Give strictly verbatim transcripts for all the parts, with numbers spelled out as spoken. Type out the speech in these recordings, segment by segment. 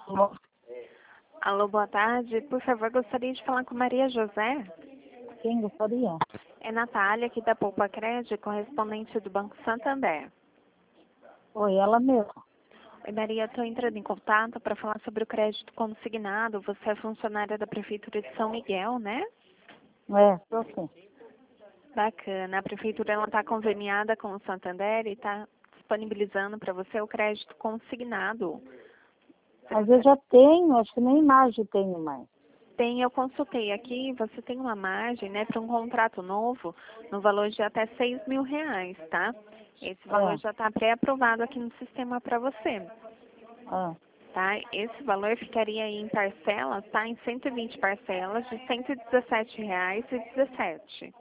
Alô, boa tarde. Por favor, gostaria de falar com Maria José. Quem gostaria? É Natália, aqui da Poupa Crédito, correspondente do Banco Santander. Oi, ela mesma. Oi, Maria, estou entrando em contato para falar sobre o crédito consignado. Você é funcionária da Prefeitura de São Miguel, né? É, tô sim. Bacana. A Prefeitura está conveniada com o Santander e está disponibilizando para você o crédito consignado. Mas eu já tenho, acho que nem imagem tenho mais. Tem, eu consultei aqui, você tem uma margem, né, para um contrato novo no valor de até seis mil reais, tá? Esse valor É. já está pré-aprovado aqui no sistema para você, Ah, tá? Esse valor ficaria aí em parcelas, tá? Em cento e vinte parcelas de cento e dezessete reais e dezessete.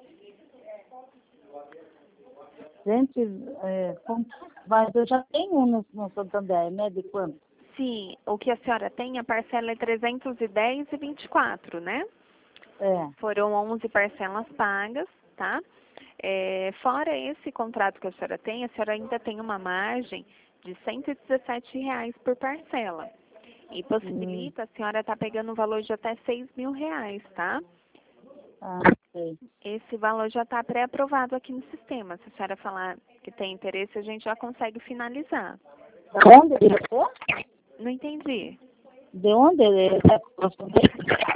gente, é, com- mas eu já tenho um no, no Santander, né? De quanto? Sim, o que a senhora tem, a parcela é trezentos e dez e vinte e quatro, né? É. Foram onze parcelas pagas, tá? É, fora esse contrato que a senhora tem, a senhora ainda tem uma margem de cento e dezessete reais por parcela. E possibilita a senhora estar pegando um valor de até seis mil reais, tá? Ah, sei. Esse valor já está pré-aprovado aqui no sistema. Se a senhora falar que tem interesse, a gente já consegue finalizar. De onde ele é? Não entendi. De onde ele é correspondente?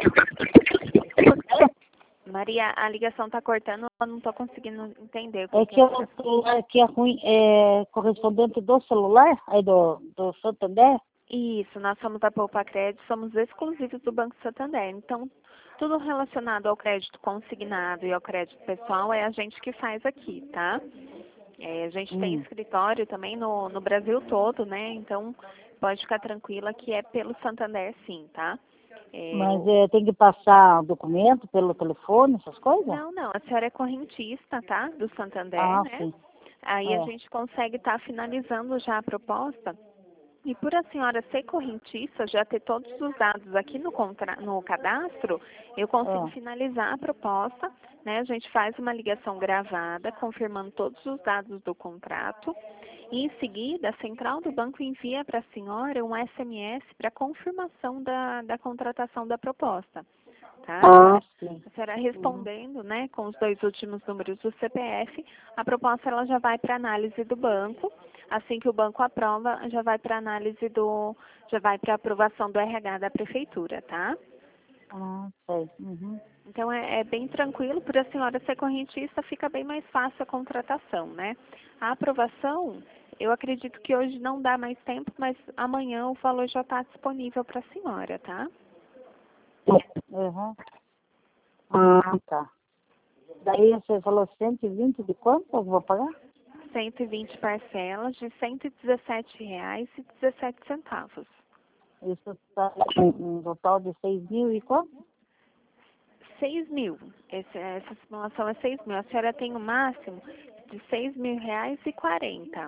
Maria, a ligação está cortando, eu não estou conseguindo entender. É que o celular aqui é, ruim, é correspondente do celular, aí do, do Santander? Isso, nós somos da Poupa Crédito, somos exclusivos do Banco Santander. Então, tudo relacionado ao crédito consignado e ao crédito pessoal é a gente que faz aqui, tá? É, a gente tem Hum. escritório também no, no Brasil todo, né? Então, pode ficar tranquila que é pelo Santander sim, tá? É, Mas o- é, tem que passar documento pelo telefone, essas coisas? Não, não, a senhora é correntista, tá? Do Santander, Ah, né? sim. Aí a É. gente consegue estar finalizando já a proposta. E por a senhora ser correntista, já ter todos os dados aqui no, contra... no cadastro, eu consigo Ah, finalizar a proposta, né? A gente faz uma ligação gravada, confirmando todos os dados do contrato. E em seguida, a central do banco envia para a senhora um S M S para confirmação da, da contratação da proposta. Tá? ah, sim. A senhora Uhum. respondendo, né, com os dois últimos números do C P F, a proposta ela já vai para análise do banco. Assim que o banco aprova, já vai para análise do, já vai para aprovação do R H da prefeitura, tá? Ah, sei. Uhum. Então é, é bem tranquilo, por a senhora ser correntista, fica bem mais fácil a contratação, né? A aprovação, eu acredito que hoje não dá mais tempo, mas amanhã o valor já está disponível para a senhora, tá? Uhum. Ah, tá. Daí você falou cento e vinte de quanto eu vou pagar? cento e vinte parcelas de cento e dezessete reais e dezessete centavos. Isso está um, um total de seis mil e quanto? seis mil. Esse, essa simulação é seis mil. A senhora tem o máximo de seis mil reais e quarenta,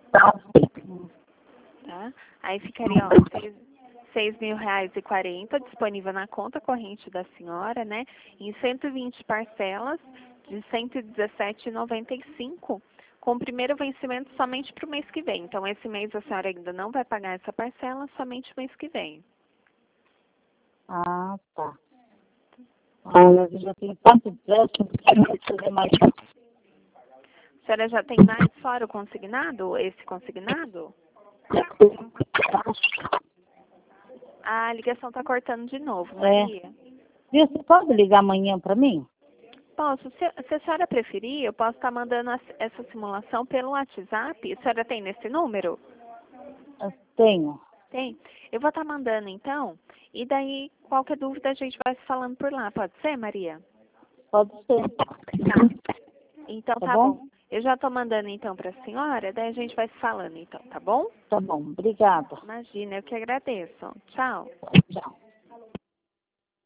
tá? Aí ficaria, ó, seis, seis mil reais e quarenta disponível na conta corrente da senhora, né? Em cento e vinte parcelas de cento e dezessete reais e noventa e cinco, com o primeiro vencimento somente para o mês que vem. Então, esse mês a senhora ainda não vai pagar essa parcela, somente o mês que vem. Ah, tá. Ah, mas eu já tenho tanto empréstimo que eu não vou fazer mais. A senhora já tem mais fora o consignado, esse consignado? A ligação está cortando de novo, É. Maria. Viu, você pode ligar amanhã para mim? Posso, se, se a senhora preferir, eu posso estar mandando as- essa simulação pelo WhatsApp. A senhora tem nesse número? Eu tenho. Tem. Eu vou estar mandando então, e daí qualquer dúvida a gente vai se falando por lá. Pode ser, Maria? Pode ser. Tá. Então Tá tá bom? bom. Eu já estou mandando então para a senhora, daí a gente vai se falando então, tá bom? Tá bom. Obrigada. Imagina, eu que agradeço. Tchau. Tchau.